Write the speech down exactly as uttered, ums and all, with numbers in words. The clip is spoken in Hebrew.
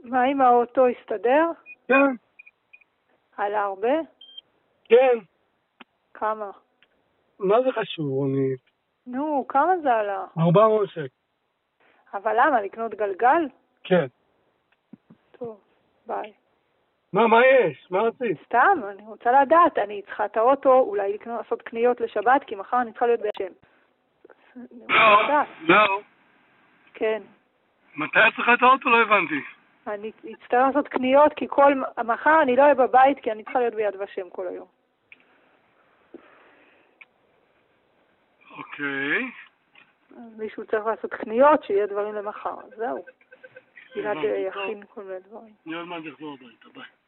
מה עם האוטו הסתדר? כן. עלה הרבה? כן. כמה? מה זה חשוב, רונית? נו, כמה זה עלה? ארבע מאות שקל. אבל למה? לקנות גלגל? כן. טוב, ביי. מה, מה יש? מה רצית? סתם, אני רוצה לדעת, אני צריכה את האוטו, אולי לקנות, לעשות קניות לשבת, כי מחר אני צריכה להיות בהשם. אני רוצה לדעת. לא. כן. מתי את צריכה את האוטו? לא הבנתי. אני אצטרך לעשות קניות, כי כל, מחר אני לא אהיה בבית, כי אני צריכה להיות ביד ושם כל היום. אוקיי. מישהו צריך לעשות קניות, שיהיה דברים למחר. זהו. גלעד יכין כל מיני דברים. אני עוד מעט אחזור הביתה, ביי.